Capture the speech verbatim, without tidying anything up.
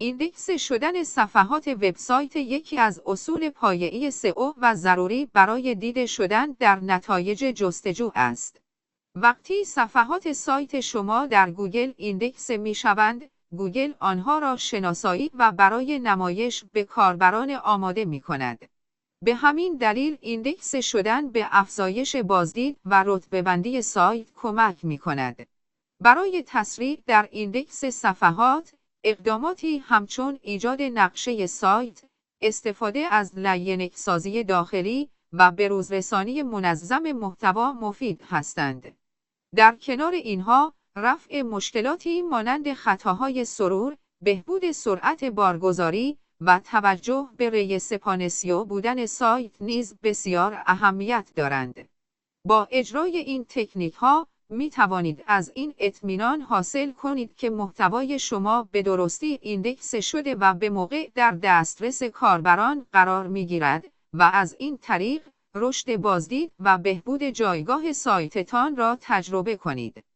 ایندکس شدن صفحات وبسایت یکی از اصول پایه‌ای سئو و ضروری برای دیده شدن در نتایج جستجو است. وقتی صفحات سایت شما در گوگل ایندکس می‌شوند، گوگل آنها را شناسایی و برای نمایش به کاربران آماده می‌کند. به همین دلیل ایندکس شدن به افزایش بازدید و رتبه‌بندی سایت کمک می‌کند. برای تسریع در ایندکس صفحات، اقداماتی همچون ایجاد نقشه سایت، استفاده از لینک‌سازی داخلی و بروزرسانی منظم محتوا مفید هستند. در کنار اینها، رفع مشکلاتی مانند خطاهای سرور، بهبود سرعت بارگذاری و توجه به ریسپان سئو بودن سایت نیز بسیار اهمیت دارند. با اجرای این تکنیک‌ها می توانید از این اطمینان حاصل کنید که محتوای شما به درستی ایندکس شده و به موقع در دسترس کاربران قرار می گیرد و از این طریق رشد بازدید و بهبود جایگاه سایتتان را تجربه کنید.